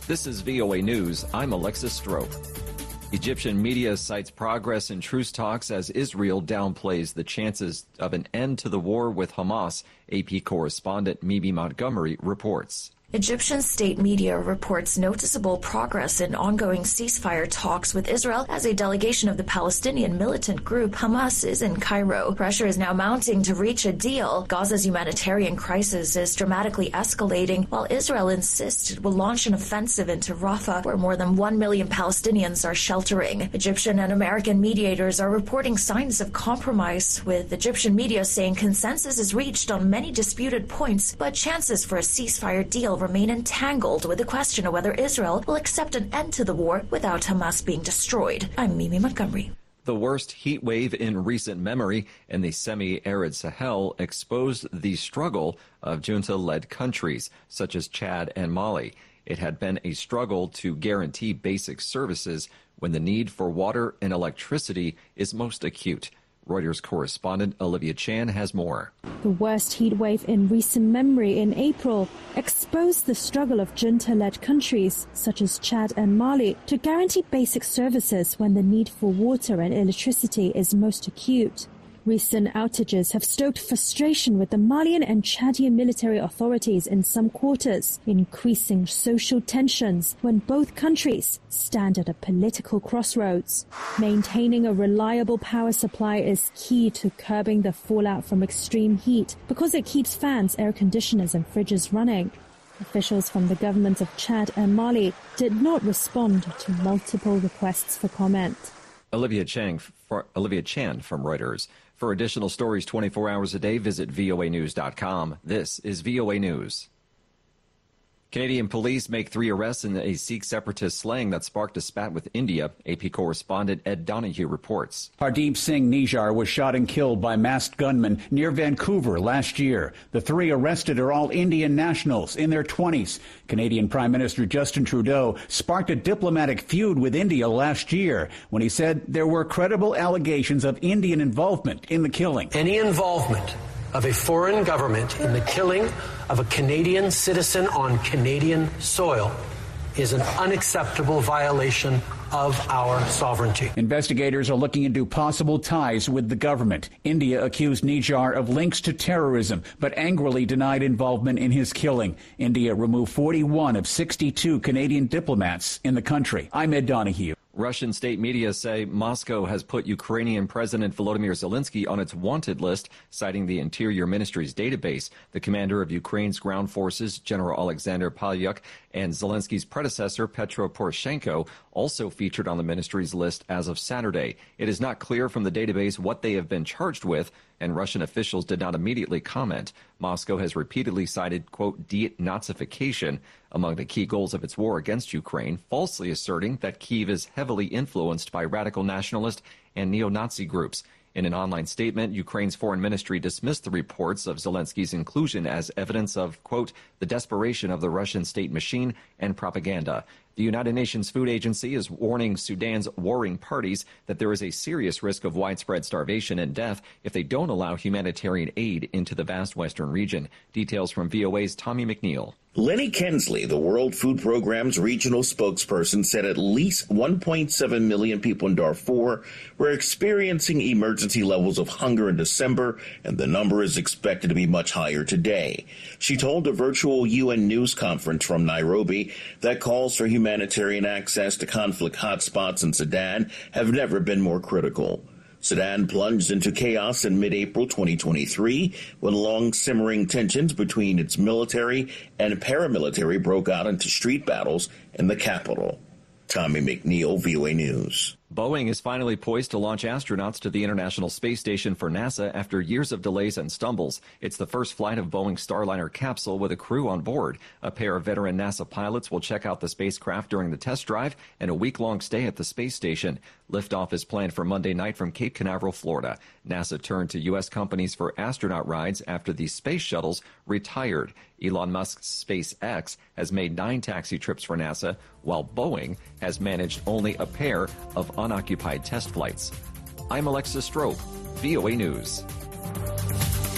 This is VOA News. I'm Alexis Strope. Egyptian media cites progress in truce talks as Israel downplays the chances of an end to the war with Hamas. AP correspondent Mimi Montgomery reports. Egyptian state media reports noticeable progress in ongoing ceasefire talks with Israel as a delegation of the Palestinian militant group Hamas is in Cairo. Pressure is now mounting to reach a deal. Gaza's humanitarian crisis is dramatically escalating, while Israel insists it will launch an offensive into Rafah, where more than 1 million Palestinians are sheltering. Egyptian and American mediators are reporting signs of compromise, with Egyptian media saying consensus is reached on many disputed points, but chances for a ceasefire deal remain entangled with the question of whether Israel will accept an end to the war without Hamas being destroyed. I'm Mimi Montgomery. The worst heat wave in recent memory in the semi-arid Sahel exposed the struggle of junta-led countries such as Chad and Mali. It had been a struggle to guarantee basic services when the need for water and electricity is most acute. Reuters correspondent Olivia Chan has more. The worst heat wave in recent memory in April exposed the struggle of junta-led countries such as Chad and Mali to guarantee basic services when the need for water and electricity is most acute. Recent outages have stoked frustration with the Malian and Chadian military authorities in some quarters, increasing social tensions when both countries stand at a political crossroads. Maintaining a reliable power supply is key to curbing the fallout from extreme heat because it keeps fans, air conditioners and fridges running. Officials from the governments of Chad and Mali did not respond to multiple requests for comment. Olivia Chan from Reuters. For additional stories 24 hours a day, visit voanews.com. This is VOA News. Canadian police make 3 arrests in a Sikh separatist slaying that sparked a spat with India. AP correspondent Ed Donahue reports. Hardeep Singh Nijjar was shot and killed by masked gunmen near Vancouver last year. The 3 arrested are all Indian nationals in their 20s. Canadian Prime Minister Justin Trudeau sparked a diplomatic feud with India last year when he said there were credible allegations of Indian involvement in the killing. Any involvement of a foreign government in the killing of a Canadian citizen on Canadian soil is an unacceptable violation of our sovereignty. Investigators are looking into possible ties with the government. India accused Nijjar of links to terrorism, but angrily denied involvement in his killing. India removed 41 of 62 Canadian diplomats in the country. I'm Ed Donahue. Russian state media say Moscow has put Ukrainian President Volodymyr Zelensky on its wanted list, citing the Interior Ministry's database. The commander of Ukraine's ground forces, General Alexander Palyuk, and Zelensky's predecessor, Petro Poroshenko, also featured on the ministry's list as of Saturday. It is not clear from the database what they have been charged with, and Russian officials did not immediately comment. Moscow has repeatedly cited, quote, denazification among the key goals of its war against Ukraine, falsely asserting that Kyiv is heavily influenced by radical nationalist and neo-Nazi groups. In an online statement, Ukraine's foreign ministry dismissed the reports of Zelensky's inclusion as evidence of, quote, the desperation of the Russian state machine and propaganda. The United Nations Food Agency is warning Sudan's warring parties that there is a serious risk of widespread starvation and death if they don't allow humanitarian aid into the vast western region. Details from VOA's Tommy McNeil. Lenny Kensley, the World Food Programme's regional spokesperson, said at least 1.7 million people in Darfur were experiencing emergency levels of hunger in December, and the number is expected to be much higher today. She told a virtual UN news conference from Nairobi that calls for humanitarian access to conflict hotspots in Sudan have never been more critical. Sudan plunged into chaos in mid-April 2023 when long-simmering tensions between its military and paramilitary broke out into street battles in the capital. Tommy McNeil, VOA News. Boeing is finally poised to launch astronauts to the International Space Station for NASA after years of delays and stumbles. It's the first flight of Boeing's Starliner capsule with a crew on board. A pair of veteran NASA pilots will check out the spacecraft during the test drive and a week-long stay at the space station. Liftoff is planned for Monday night from Cape Canaveral, Florida. NASA turned to U.S. companies for astronaut rides after the space shuttles retired. Elon Musk's SpaceX has made 9 taxi trips for NASA, while Boeing has managed only a pair of unoccupied test flights. I'm Alexis Strope, VOA News.